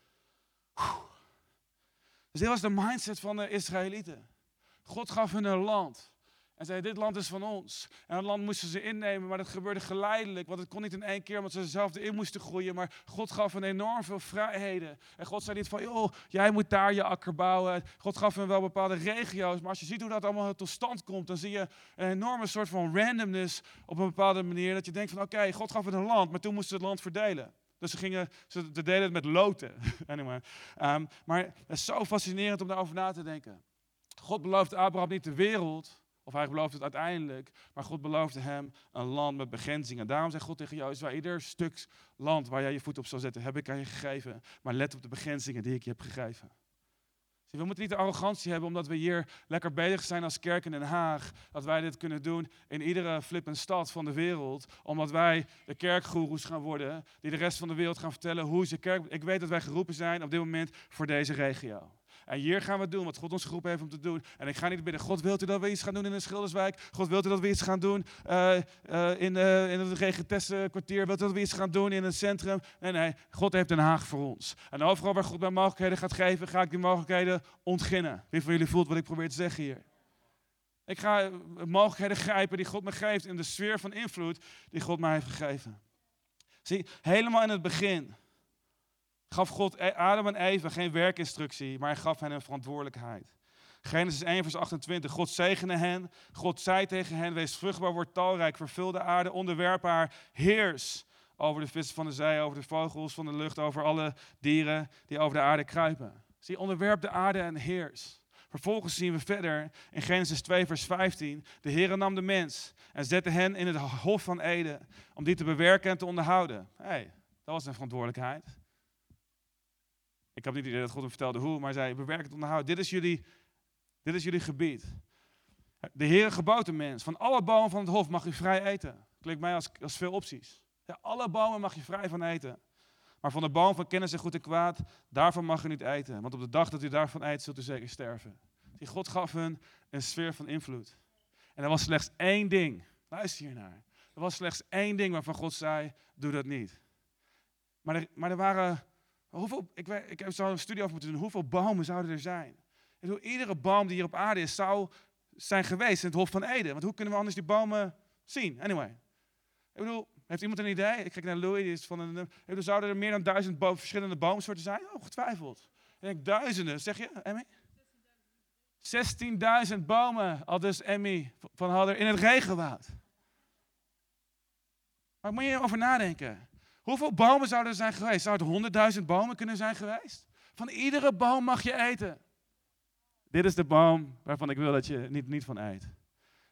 Dus dit was de mindset van de Israëlieten. God gaf hun een land. En zei, dit land is van ons. En dat land moesten ze innemen, maar dat gebeurde geleidelijk. Want het kon niet in één keer, omdat ze zelf erin moesten groeien. Maar God gaf hen enorm veel vrijheden. En God zei niet van, joh, jij moet daar je akker bouwen. God gaf hen wel bepaalde regio's. Maar als je ziet hoe dat allemaal tot stand komt, dan zie je een enorme soort van randomness op een bepaalde manier. Dat je denkt van, oké, okay, God gaf het een land, maar toen moesten ze het land verdelen. Dus ze, gingen, ze deden het met loten. anyway. um, maar het is zo fascinerend om daarover na te denken. God beloofde Abraham niet de wereld, of hij beloofde het uiteindelijk, maar God beloofde hem een land met begrenzingen. Daarom zegt God tegen jou, Israël, ieder stuk land waar jij je voet op zal zetten, heb ik aan je gegeven. Maar let op de begrenzingen die ik je heb gegeven. Zie, we moeten niet de arrogantie hebben, omdat we hier lekker bezig zijn als kerk in Den Haag, dat wij dit kunnen doen in iedere flippende stad van de wereld, omdat wij de kerkgoeroes gaan worden, die de rest van de wereld gaan vertellen hoe ze kerk... Ik weet dat wij geroepen zijn op dit moment voor deze regio. En hier gaan we doen wat God ons geroepen heeft om te doen. En ik ga niet bidden, God, wilt u dat we iets gaan doen in de Schilderswijk? God, wilt u dat we iets gaan doen uh, uh, in, uh, in het Regentesse kwartier? Wilt u dat we iets gaan doen in het centrum? Nee, nee, God heeft Den Haag voor ons. En overal waar God mij mogelijkheden gaat geven, ga ik die mogelijkheden ontginnen. Wie van jullie voelt wat ik probeer te zeggen hier? Ik ga mogelijkheden grijpen die God me geeft in de sfeer van invloed die God mij heeft gegeven. Zie, helemaal in het begin gaf God Adam en Eva geen werkinstructie, maar hij gaf hen een verantwoordelijkheid. Genesis één vers achtentwintig. God zegene hen. God zei tegen hen, wees vruchtbaar, word talrijk, vervul de aarde, onderwerp haar, heers over de vissen van de zee, over de vogels van de lucht, over alle dieren die over de aarde kruipen. Zie, onderwerp de aarde en heers. Vervolgens zien we verder in Genesis twee vers vijftien. De Heere nam de mens en zette hen in het hof van Eden om die te bewerken en te onderhouden. Hé, hey, dat was een verantwoordelijkheid. Ik heb niet het idee dat God hem vertelde hoe, maar hij zei, bewerk het onderhoud. Dit is jullie, dit is jullie gebied. De Heere gebood de mens, van alle bomen van het hof mag u vrij eten. Klinkt mij als, als veel opties. Ja, alle bomen mag je vrij van eten. Maar van de boom van kennis en goed en kwaad, daarvan mag u niet eten. Want op de dag dat u daarvan eet, zult u zeker sterven. Die God gaf hun een sfeer van invloed. En er was slechts één ding. Luister hiernaar. Er was slechts één ding waarvan God zei, doe dat niet. Maar er, maar er waren... Hoeveel, ik, weet, ik heb zo een studie over moeten doen. Hoeveel bomen zouden er zijn? En hoe iedere boom die hier op aarde is, zou zijn geweest in het Hof van Eden. Want hoe kunnen we anders die bomen zien? Anyway. Ik bedoel, heeft iemand een idee? Ik kijk naar Louis, die is van een... Ik bedoel, zouden er meer dan duizend bo- verschillende boomsoorten zijn? Oh, getwijfeld. Ik denk duizenden. Zeg je, Emmy? zestienduizend bomen, al dus Emmy van Hadder, in het regenwoud. Maar moet je over nadenken. Hoeveel bomen zouden er zijn geweest? Zou het honderdduizend bomen kunnen zijn geweest? Van iedere boom mag je eten. Dit is de boom waarvan ik wil dat je niet, niet van eet.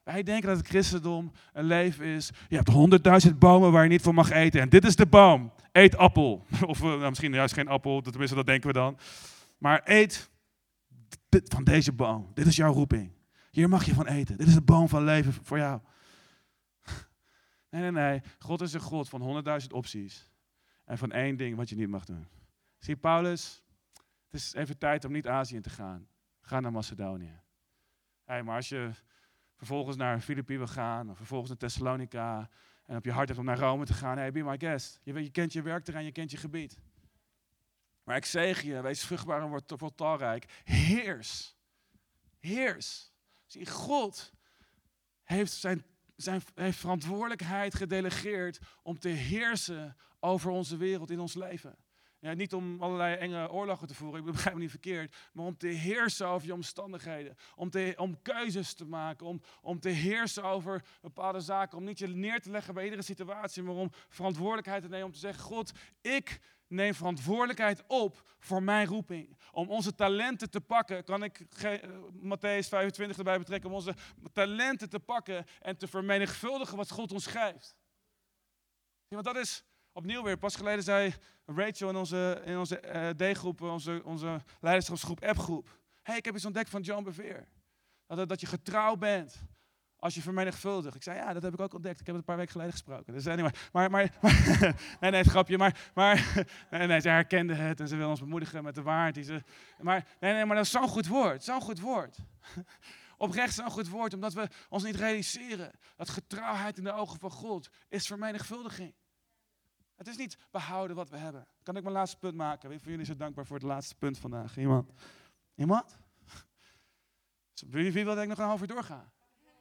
Wij denken dat het christendom een leven is. Je hebt honderdduizend bomen waar je niet van mag eten. En dit is de boom. Eet appel. Of nou, misschien juist geen appel, tenminste dat denken we dan. Maar eet dit, van deze boom. Dit is jouw roeping. Hier mag je van eten. Dit is de boom van leven voor jou. Nee, nee, nee. God is een God van honderdduizend opties. En van één ding wat je niet mag doen. Zie Paulus, het is even tijd om niet Azië in te gaan. Ga naar Macedonië. Hey, maar als je vervolgens naar Filippi wil gaan, of vervolgens naar Thessalonica, en op je hart hebt om naar Rome te gaan, hey, be my guest. Je, weet, je kent je werkterrein, je kent je gebied. Maar ik zeg je, wees vruchtbaar en word, word talrijk. Heers. Heers. Zie, God heeft zijn, zijn heeft verantwoordelijkheid gedelegeerd om te heersen over onze wereld, in ons leven. Ja, niet om allerlei enge oorlogen te voeren, ik begrijp me niet verkeerd, maar om te heersen over je omstandigheden. Om, te, om keuzes te maken, om, om te heersen over bepaalde zaken. Om niet je neer te leggen bij iedere situatie, maar om verantwoordelijkheid te nemen. Om te zeggen, God, ik neem verantwoordelijkheid op voor mijn roeping. Om onze talenten te pakken, kan ik uh, Mattheüs vijfentwintig erbij betrekken, om onze talenten te pakken en te vermenigvuldigen wat God ons geeft. Ja, want dat is opnieuw weer, pas geleden zei Rachel in onze, in onze uh, D-groep, onze, onze leiderschapsgroep, appgroep. Hey, ik heb iets ontdekt van John Bevere. Dat, dat je getrouw bent als je vermenigvuldigt. Ik zei, ja, dat heb ik ook ontdekt. Ik heb het een paar weken geleden gesproken. Dus anyway, maar, maar, maar nee, nee, het grapje, maar, maar nee, nee, ze herkende het en ze wil ons bemoedigen met de waarheid. Die ze, maar, nee, nee, maar dat is zo'n goed woord, zo'n goed woord. Oprecht zo'n goed woord, omdat we ons niet realiseren dat getrouwheid in de ogen van God is vermenigvuldiging. Het is niet behouden wat we hebben. Kan ik mijn laatste punt maken? Wie van jullie is zo dankbaar voor het laatste punt vandaag? Iemand? Iemand? Wie, wie wil dat ik nog een half uur doorga?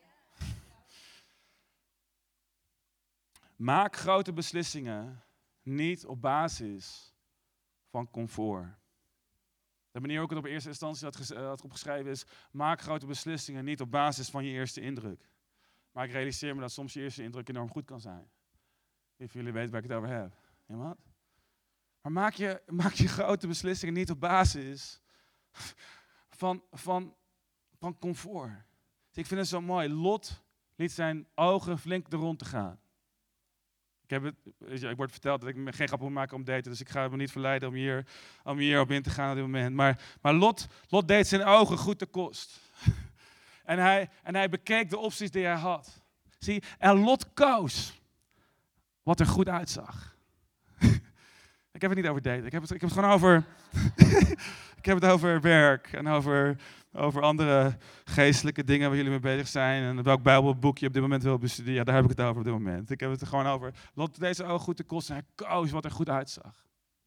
Maak grote beslissingen niet op basis van comfort. De manier ook het op eerste instantie had, ges- had opgeschreven is, maak grote beslissingen niet op basis van je eerste indruk. Maar ik realiseer me dat soms je eerste indruk enorm goed kan zijn. Wie van jullie weet waar ik het over heb? Iemand? Maar maak je, maak je grote beslissingen niet op basis van, van, van comfort. Dus ik vind het zo mooi. Lot liet zijn ogen flink er rond te gaan. Ik, heb het, ik word verteld dat ik me geen grap moet maken om daten, dus ik ga me niet verleiden om hier, om hier op in te gaan op dit moment. Maar, maar Lot, Lot deed zijn ogen goed te kost. en, hij, en hij bekeek de opties die hij had. Zie, en Lot koos wat er goed uitzag. Ik heb het niet over daten, ik heb het, ik heb het gewoon over, ik heb het over werk en over, over andere geestelijke dingen waar jullie mee bezig zijn. En welk bijbelboek je op dit moment wil bestuderen, ja, daar heb ik het over op dit moment. Ik heb het er gewoon over, Lot deze ogen goed te kosten en hij koos wat er goed uitzag.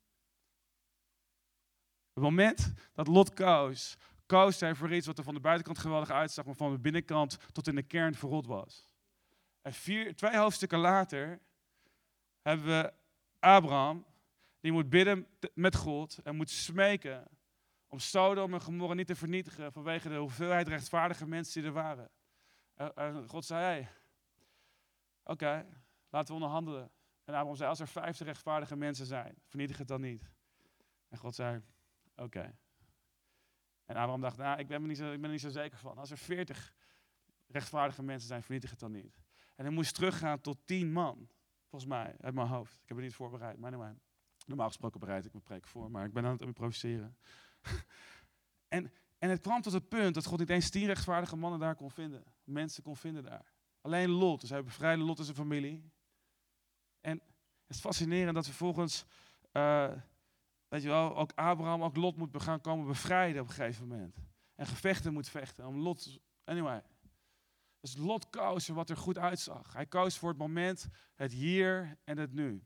Op het moment dat Lot koos, koos hij voor iets wat er van de buitenkant geweldig uitzag, maar van de binnenkant tot in de kern verrot was. En vier, twee hoofdstukken later hebben we Abraham, die moet bidden met God en moet smeken om Sodom en Gomorra niet te vernietigen vanwege de hoeveelheid rechtvaardige mensen die er waren. En God zei, hey, oké, okay, laten we onderhandelen. En Abraham zei, als er vijftig rechtvaardige mensen zijn, vernietig het dan niet. En God zei, oké. Okay. En Abraham dacht, nou, ik ben er niet zo, ik ben er niet zo zeker van. Als er veertig rechtvaardige mensen zijn, vernietig het dan niet. En hij moest teruggaan tot tien man. Volgens mij, uit mijn hoofd. Ik heb het niet voorbereid, maar nee, normaal gesproken bereid ik mijn preek voor, maar ik ben aan het improviseren. en, en het kwam tot het punt dat God niet eens tien rechtvaardige mannen daar kon vinden. Mensen kon vinden daar. Alleen Lot, dus hij bevrijdde Lot en zijn familie. En het is fascinerend dat vervolgens, uh, weet je wel, ook Abraham, ook Lot moet gaan komen bevrijden op een gegeven moment. En gevechten moet vechten om Lot, anyway. Dus Lot koos voor wat er goed uitzag. Hij koos voor het moment, het hier en het nu.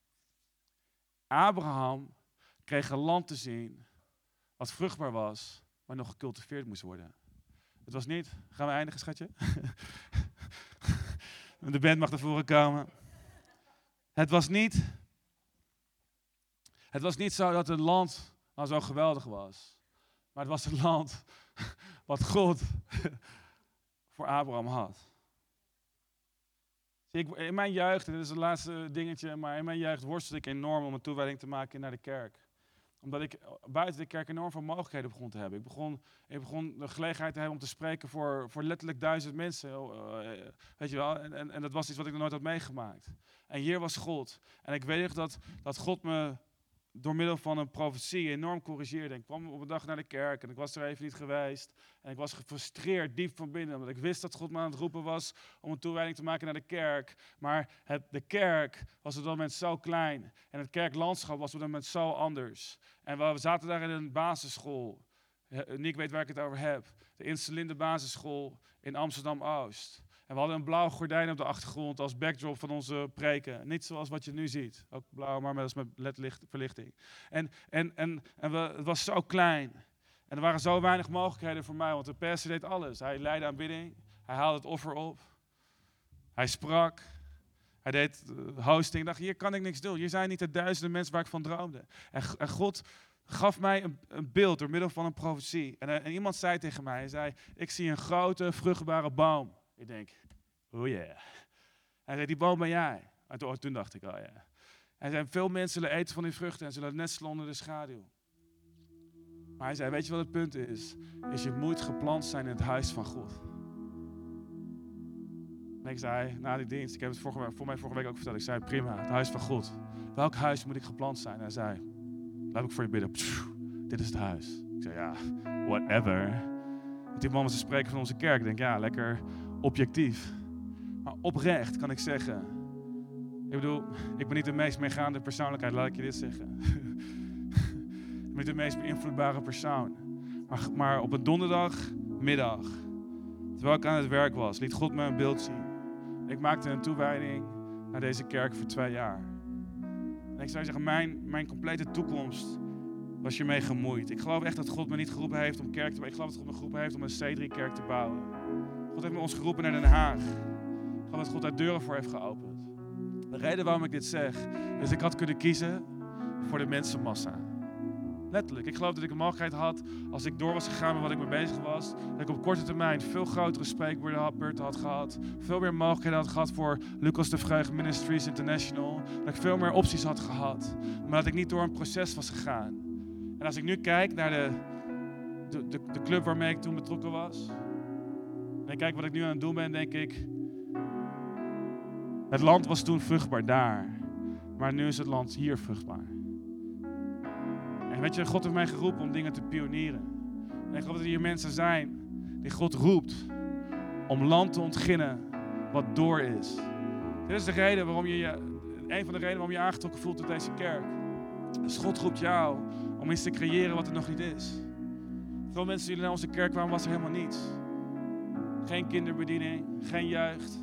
Abraham kreeg een land te zien wat vruchtbaar was, maar nog gecultiveerd moest worden. Het was niet, gaan we eindigen schatje? De band mag naar voren komen. Het was niet, het was niet zo dat het land nou zo geweldig was. Maar het was het land wat God voor Abraham had. Zie, ik, in mijn jeugd, en dit is het laatste dingetje, maar in mijn jeugd worstelde ik enorm om een toewijding te maken naar de kerk. Omdat ik buiten de kerk enorm veel mogelijkheden begon te hebben. Ik begon, ik begon de gelegenheid te hebben om te spreken voor, voor letterlijk duizend mensen. Uh, weet je wel? En, en, en dat was iets wat ik nog nooit had meegemaakt. En hier was God. En ik weet nog dat, dat God me door middel van een profetie enorm corrigeerde. Ik kwam op een dag naar de kerk en ik was er even niet geweest. En ik was gefrustreerd diep van binnen. Omdat ik wist dat God me aan het roepen was om een toewijding te maken naar de kerk. Maar het, de kerk was op dat moment zo klein. En het kerklandschap was op dat moment zo anders. En we zaten daar in een basisschool. Nick weet waar ik het over heb. De Inselinde basisschool in Amsterdam-Oost. En we hadden een blauw gordijn op de achtergrond als backdrop van onze preken. Niet zoals wat je nu ziet. Ook blauw, maar met, met ledverlichting. En, en, en, en we, het was zo klein. En er waren zo weinig mogelijkheden voor mij. Want de pastor deed alles. Hij leidde aanbidding. Hij haalde het offer op. Hij sprak. Hij deed hosting. Ik dacht, hier kan ik niks doen. Hier zijn niet de duizenden mensen waar ik van droomde. En, en God gaf mij een, een beeld door middel van een profetie. En, en iemand zei tegen mij, hij zei, ik zie een grote, vruchtbare boom. Ik denk, oh yeah. Hij zei, die boom ben jij. En toen, toen dacht ik, oh ja. Yeah. Hij zei, veel mensen zullen eten van die vruchten en zullen nestelen onder de schaduw. Maar hij zei, weet je wat het punt is? Is je moet geplant zijn in het huis van God. En ik zei, na die dienst, ik heb het vorige, voor mij vorige week ook verteld. Ik zei, prima, het huis van God. Welk huis moet ik geplant zijn? En hij zei, laat ik voor je bidden. Pff, dit is het huis. Ik zei, ja, whatever. Want die man was een spreker van onze kerk. Ik denk, ja, lekker objectief. Maar oprecht kan ik zeggen. Ik bedoel, ik ben niet de meest meegaande persoonlijkheid, laat ik je dit zeggen. Ik ben niet de meest beïnvloedbare persoon. Maar, maar op een donderdagmiddag, terwijl ik aan het werk was, liet God me een beeld zien. Ik maakte een toewijding naar deze kerk voor twee jaar. En ik zou zeggen, mijn, mijn complete toekomst was hiermee gemoeid. Ik geloof echt dat God me niet geroepen heeft om kerk te bouwen. Ik geloof dat God me geroepen heeft om een C drie kerk te bouwen. God heeft me ons geroepen naar Den Haag. Ik geloof dat God daar deuren voor heeft geopend. De reden waarom ik dit zeg, is ik had kunnen kiezen voor de mensenmassa. Letterlijk. Ik geloof dat ik een mogelijkheid had, als ik door was gegaan met wat ik mee bezig was, dat ik op korte termijn veel grotere spreekbeurten had gehad, veel meer mogelijkheden had gehad voor Lucas de Vreugde Ministries International, dat ik veel meer opties had gehad, maar dat ik niet door een proces was gegaan. En als ik nu kijk naar de, de, de, de club waarmee ik toen betrokken was, en ik kijk wat ik nu aan het doen ben, denk ik, het land was toen vruchtbaar daar, maar nu is het land hier vruchtbaar. En weet je, God heeft mij geroepen om dingen te pionieren. En ik geloof dat er hier mensen zijn die God roept om land te ontginnen wat door is. Dit is de reden waarom je, je een van de redenen waarom je aangetrokken voelt tot deze kerk. Dus God roept jou om iets te creëren wat er nog niet is. Veel mensen die naar onze kerk kwamen, was er helemaal niets. Geen kinderbediening, geen jeugd.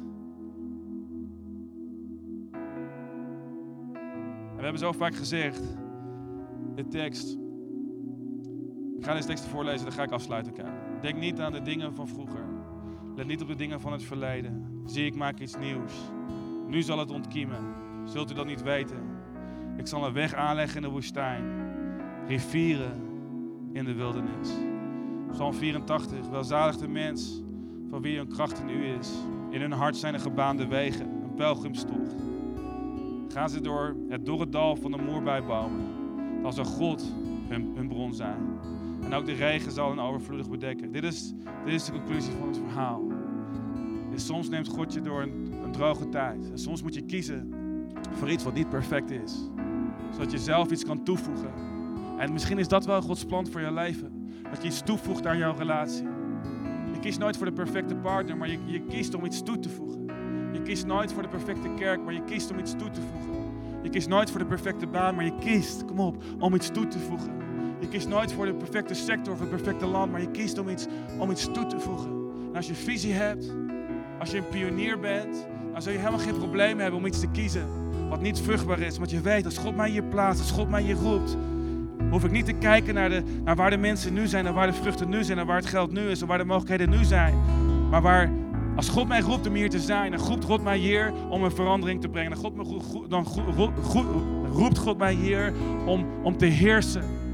En we hebben zo vaak gezegd, de tekst. Ik ga deze tekst voorlezen, dan ga ik afsluiten. Denk niet aan de dingen van vroeger. Let niet op de dingen van het verleden. Zie, ik maak iets nieuws. Nu zal het ontkiemen. Zult u dat niet weten? Ik zal een weg aanleggen in de woestijn. Rivieren in de wildernis. Psalm vierentachtig. Welzalig de mens van wie een kracht in u is. In hun hart zijn er gebaande wegen. Een pelgrimstocht. Gaan ze door het dorre dal van de moerbeibomen. Dan zal God hun, hun bron zijn. En ook de regen zal hen overvloedig bedekken. Dit is, dit is de conclusie van het verhaal. Dus soms neemt God je door een, een droge tijd. En soms moet je kiezen voor iets wat niet perfect is. Zodat je zelf iets kan toevoegen. En misschien is dat wel Gods plan voor je leven. Dat je iets toevoegt aan jouw relatie. Je kiest nooit voor de perfecte partner, maar je, je kiest om iets toe te voegen. Je kiest nooit voor de perfecte kerk, maar je kiest om iets toe te voegen. Je kiest nooit voor de perfecte baan, maar je kiest, kom op, om iets toe te voegen. Je kiest nooit voor de perfecte sector of het perfecte land, maar je kiest om iets, om iets toe te voegen. En als je visie hebt, als je een pionier bent, dan zul je helemaal geen probleem hebben om iets te kiezen wat niet vruchtbaar is. Want je weet, als God mij hier plaatst, als God mij hier roept, hoef ik niet te kijken naar, de, naar waar de mensen nu zijn en waar de vruchten nu zijn en waar het geld nu is en waar de mogelijkheden nu zijn. Maar waar, als God mij roept om hier te zijn, dan roept God mij hier om een verandering te brengen. Dan, God me, dan roept God mij hier om, om te heersen.